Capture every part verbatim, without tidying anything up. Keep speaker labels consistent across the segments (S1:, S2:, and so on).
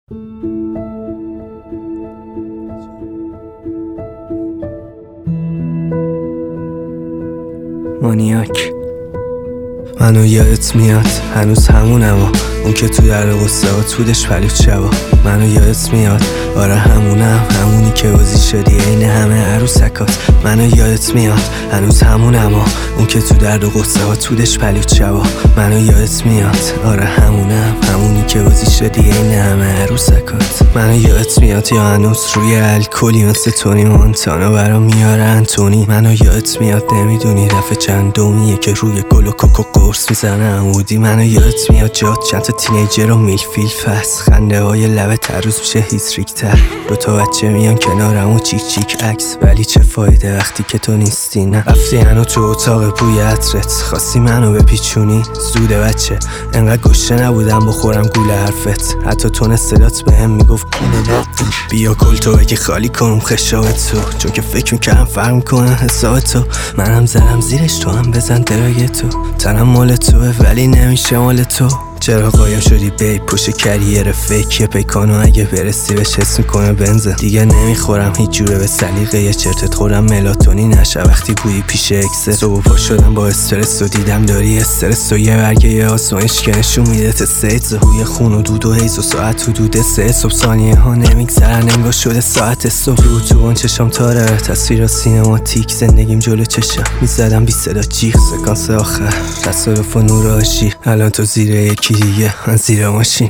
S1: مانیاک منو یادت میاد هنوز همونم، اون که تو در غصه ها تودش پلوت شبا. منو یادت میاد آره همونم، همونی که بازی شدی عین همه عروسکات. منو یادت میاد هنوز همونم، اون که تو درد و غصه ها تودش پلوت شبا. منو یادت میاد آره همونم، همونی که بازی شدی عین همه عروسکات. منو یادت میاد یا هنوز روی الکلی مثل تونی مونتانا برام میارن تونی. منو یادت میاد نمیدونی دفعه چند دومیه که روی گل و کوکو قرص میزنه عمودی. منو یادت میاد جات چند تا تینیجر و میل فیل فس، خنده های لبه تروز میشه هیستریک تر. دو تا بچه میان کنارم و چیک چیک عکس، ولی چه فایده وقتی که تو نیستی. نه رفتی هنو تو اتاق بوی عطرت، خواستی منو بپیچونی زوده بچه. انقدر گشته نبودم بخورم گول حرفت، حتی تون صدات بهم میگفت گونه نه. بیا کل تو بگی خالی کنم خشاب تو، چون که فکر میکردم فرق میکنه حساب تو. منم زدم زیرش تو هم بزن درای تو، تنم مال توه ولی نمیشه مال تو. چرا قایم شدی بی پوش کریر فیک؟ یه پیکانو اگه برسی بهش حس میکنه بنزه. دیگه نمیخورم هیچ جوره به سلیقه، یه چرتت خورم ملاتونین نشه وقتی بودی پیش اکسه. صبح پا شدم با استرس و دیدم داری استرس و یه برگه یه آسمایش که نشون میده تسیت زهوی خون و دود و حیز و ساعت حدود سه صبح. ثانیه ها نمیگذرن انگار شده ساعت صبح. رو تو اون چشم تاره تصویر سینماتیک، زندگیم جلو چشم میزدم بی صدا جیغ. سکانس آخر تصادف و نور آشی، الان تو زیر یکی دیگه من زیر ماشین.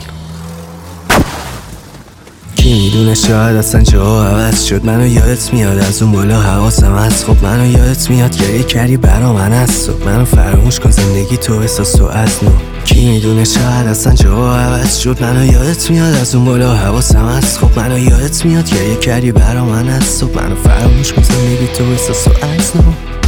S1: کی میدونه شاید اصلا جا عوض شد. منو یادت میاد از اون بالا حواسم هست. خب منو یادت میاد گریه کردی برا من از صبح. منو فراموش کن زندگی تو احساس تو از نو. کی میدونه شاید اصلا جا عوض شد. منو یادت میاد از اون بالا حواسم هست. خب منو یادت میاد گریه کردی برا من از صبح. منو فراموش کن زندگی تو احساس تو از نو.